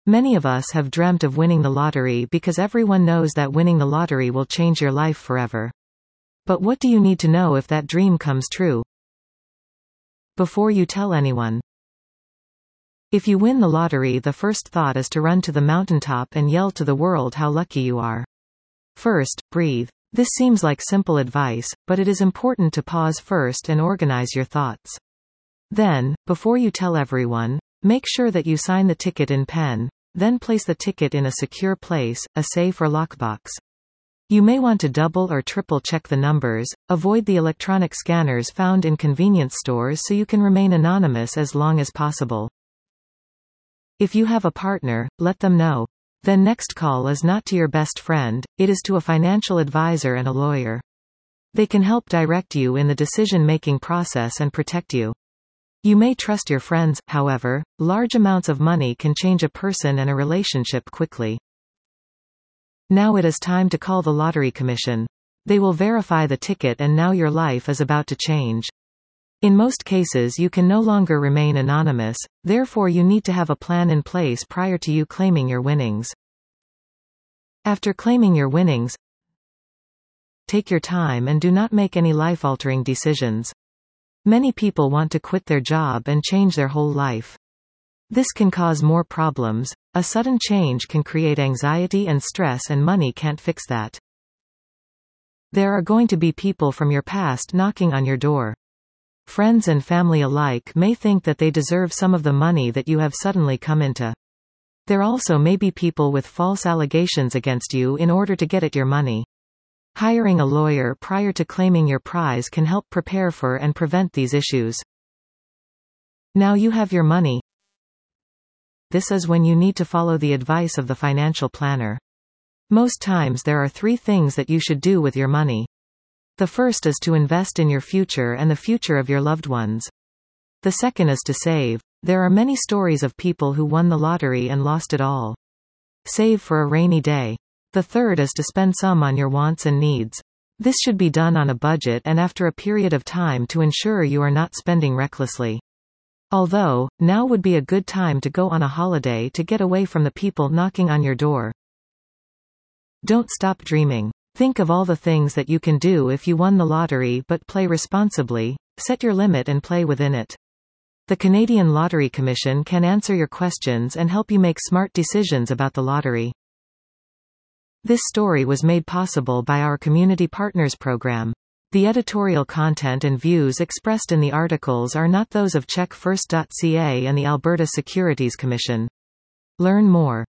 Many of us have dreamt of winning the lottery because everyone knows that winning the lottery will change your life forever. But what do you need to know if that dream comes true? Before you tell anyone. If you win the lottery, the first thought is to run to the mountaintop and yell to the world how lucky you are. First, breathe. This seems like simple advice, but it is important to pause first and organize your thoughts. Then, before you tell everyone, make sure that you sign the ticket in pen, then place the ticket in a secure place, a safe or lockbox. You may want to double or triple check the numbers, avoid the electronic scanners found in convenience stores so you can remain anonymous as long as possible. If you have a partner, let them know. Then next call is not to your best friend, it is to a financial advisor and a lawyer. They can help direct you in the decision-making process and protect you. You may trust your friends, however, large amounts of money can change a person and a relationship quickly. Now it is time to call the Lottery Commission. They will verify the ticket and now your life is about to change. In most cases you can no longer remain anonymous, therefore you need to have a plan in place prior to you claiming your winnings. After claiming your winnings, take your time and do not make any life-altering decisions. Many people want to quit their job and change their whole life. This can cause more problems. A sudden change can create anxiety and stress, and money can't fix that. There are going to be people from your past knocking on your door. Friends and family alike may think that they deserve some of the money that you have suddenly come into. There also may be people with false allegations against you in order to get at your money. Hiring a lawyer prior to claiming your prize can help prepare for and prevent these issues. Now you have your money. This is when you need to follow the advice of the financial planner. Most times there are 3 things that you should do with your money. The first is to invest in your future and the future of your loved ones. The second is to save. There are many stories of people who won the lottery and lost it all. Save for a rainy day. The third is to spend some on your wants and needs. This should be done on a budget and after a period of time to ensure you are not spending recklessly. Although, now would be a good time to go on a holiday to get away from the people knocking on your door. Don't stop dreaming. Think of all the things that you can do if you won the lottery, but play responsibly. Set your limit and play within it. The Canadian Lottery Commission can answer your questions and help you make smart decisions about the lottery. This story was made possible by our Community Partners program. The editorial content and views expressed in the articles are not those of CheckFirst.ca and the Alberta Securities Commission. Learn more.